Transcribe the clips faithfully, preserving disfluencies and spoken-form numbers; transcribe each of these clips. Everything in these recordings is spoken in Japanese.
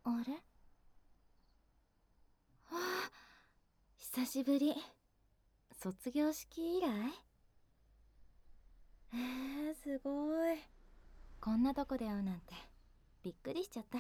あれ？わあ、久しぶり。卒業式以来？へえ、すごい。こんなとこで会うなんてびっくりしちゃった。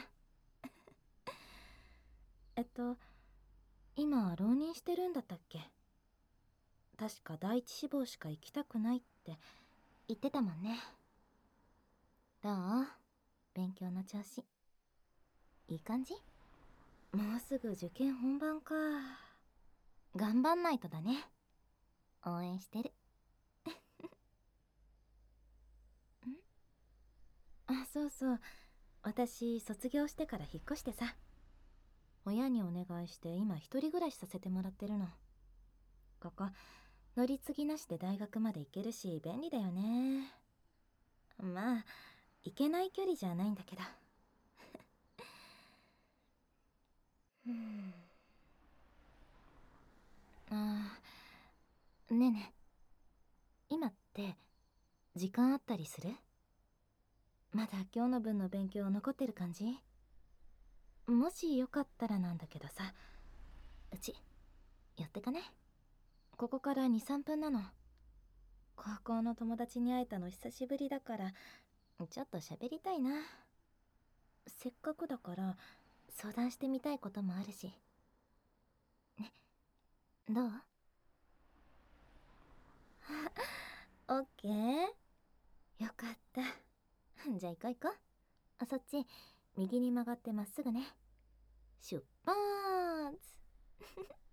えっと今浪人してるんだったっけ？確か第一志望しか行きたくないって言ってたもんね。どう？勉強の調子いい感じ？もうすぐ受験本番か。頑張んないとだね。応援してる。ん？あ、そうそう、私卒業してから引っ越してさ、親にお願いして今一人暮らしさせてもらってるの。ここ乗り継ぎなしで大学まで行けるし便利だよね。まあ行けない距離じゃないんだけど。うん。あー、ねえねえ、今って時間あったりする？まだ今日の分の勉強残ってる感じ？もしよかったらなんだけどさ、うち寄ってかね？ここからに、さんぷんなの。高校の友達に会えたの久しぶりだからちょっと喋りたいな。せっかくだから相談してみたいこともあるしね。どう？オッケー。よかった。じゃあ行こう行こう。あ、そっち右に曲がってまっすぐね。出発。